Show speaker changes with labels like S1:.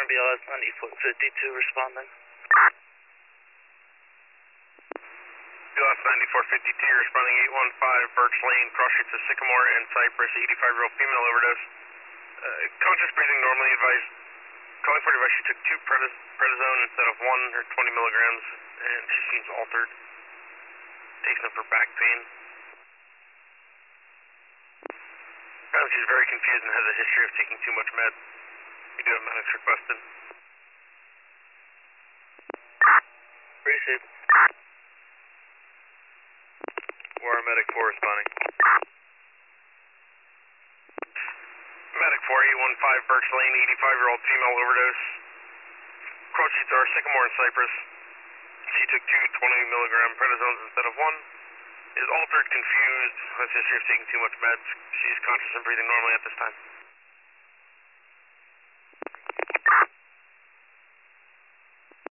S1: BLS 9452 responding.
S2: BLS 9452 responding 815 Birch Lane, cross streets of Sycamore and Cypress, 85-year-old female overdose. Conscious breathing normally advised. Calling for device, she took 2 prednisone instead of 1 or 20 milligrams, and she seems altered. Taking up her back pain. Apparently she's very confused and has a history of taking too much med. We do have medics requested.
S1: Appreciate it.
S2: Where are medic 4 responding? Medic 4815 Birch Lane, 85-year-old female overdose. Cross streets are Sycamore and Cypress. She took 2 20-milligram prednisones instead of 1. Is altered, confused, has a history of taking too much meds. She's conscious and breathing normally at this time.